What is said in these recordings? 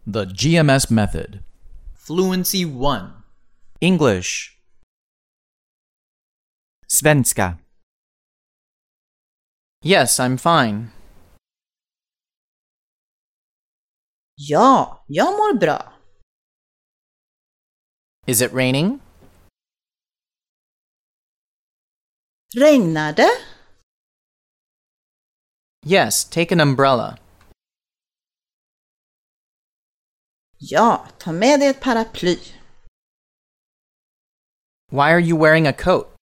The GMS method. Fluency 1. English. Svenska. Yes, I'm fine. Ja, jag mår bra. Is it raining? Regnar det? Yes, take an umbrella. Ja, ta med dig ett paraply. Why are you wearing a coat?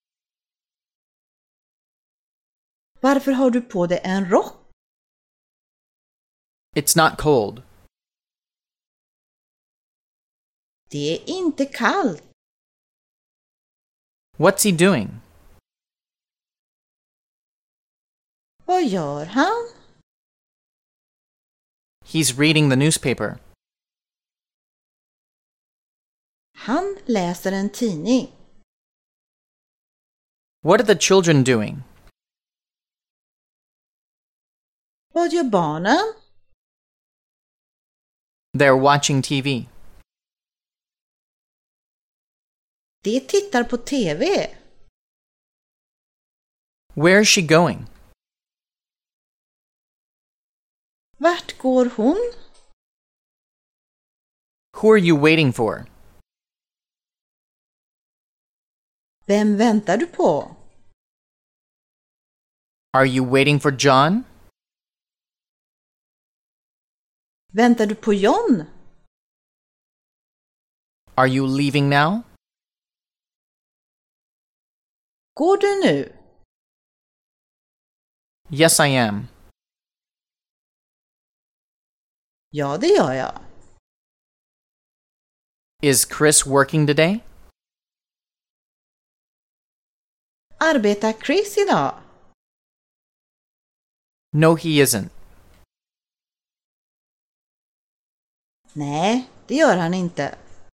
Varför har du på dig en rock? It's not cold. Det är inte kallt. What's he doing? Vad gör han? He's reading the newspaper. Han läser en tidning. What are the children doing? Vad gör barnen? They're watching TV. De tittar på TV. Where is she going? Vart går hon? Who are you waiting for? Vem väntar du på? Are you waiting for John? Väntar du på John? Are you leaving now? Går du nu? Yes, I am. Ja, det gör jag. Is Chris working today? Arbetar Chris idag? No, he isn't. Nej, det gör han inte.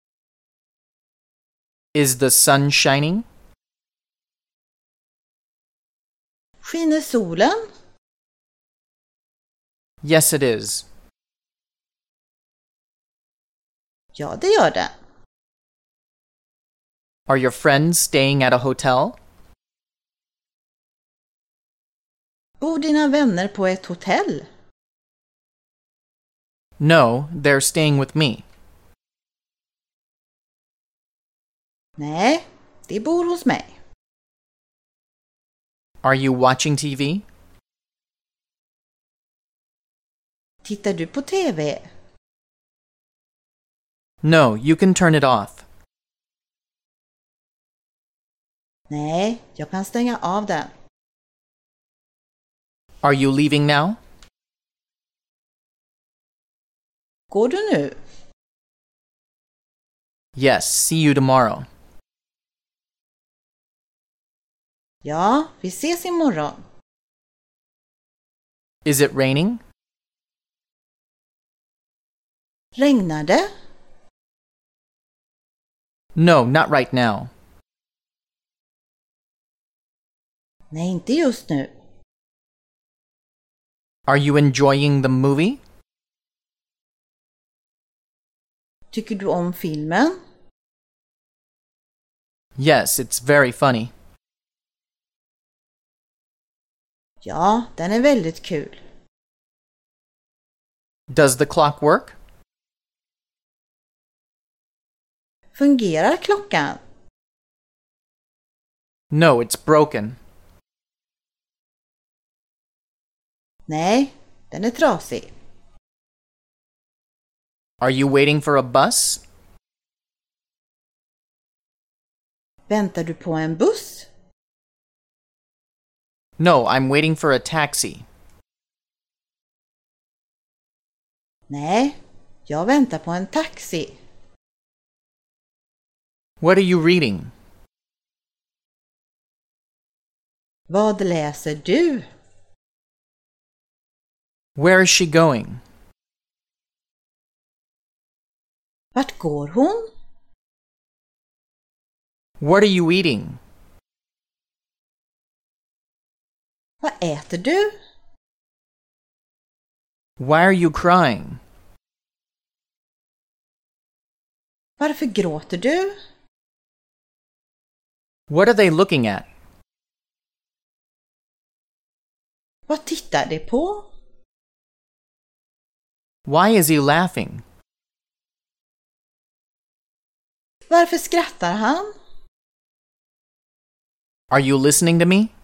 Is the sun shining? Skiner solen? Yes, it is. Ja, det gör det. Are your friends staying at a hotel? Bor dina vänner på ett hotell? No, they're staying with me. Nej, de bor hos mig. Are you watching TV? Tittar du på TV? No, you can turn it off. Nej, jag kan stänga av den. Are you leaving now? Går du nu? Yes, see you tomorrow. Ja, vi ses imorgon. Is it raining? Regnar det? No, not right now. Nej, inte just nu. Are you enjoying the movie? Tycker du om filmen? Yes, it's very funny. Ja, den är väldigt kul. Does the clock work? Fungerar klockan? No, it's broken. Nej, den är trasig. Are you waiting for a bus? Väntar du på en buss? No, I'm waiting for a taxi. Nej, jag väntar på en taxi. What are you reading? Vad läser du? Where is she going? Vart går hon? What are you eating? Vad äter du? Why are you crying? Varför gråter du? What are they looking at? Vad tittar de på? Why is he laughing? Varför skrattar han? Are you listening to me?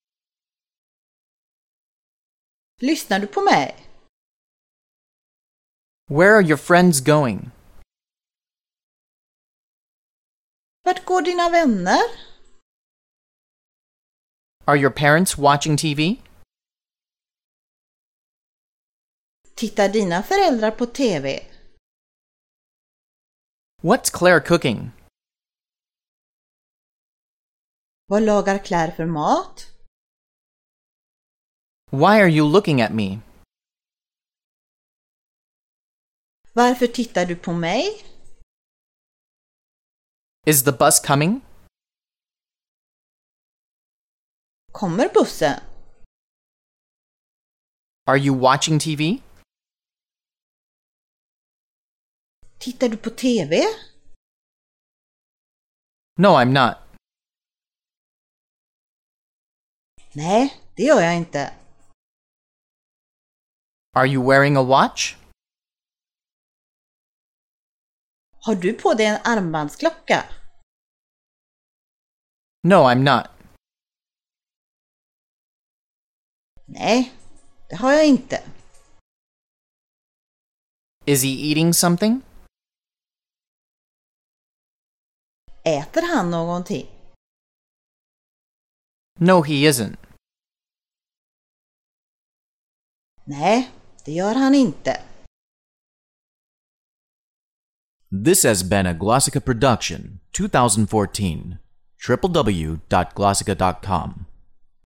Lyssnar du på mig? Where are your friends going? Vart går dina vänner? Are your parents watching TV? Tittar dina föräldrar på TV? What's Claire cooking? Vad lagar Claire för mat? Why are you looking at me? Varför tittar du på mig? Is the bus coming? Kommer bussen? Are you watching TV? Tittar du på TV? No, I'm not. Nej, det gör jag inte. Are you wearing a watch? Har du på dig en armbandsklocka? No, I'm not. Nej, det har jag inte. Is he eating something? Äter han någonting? No, he isn't. Nej, det gör han inte. This has been a Glossica production, 2014. www.glossica.com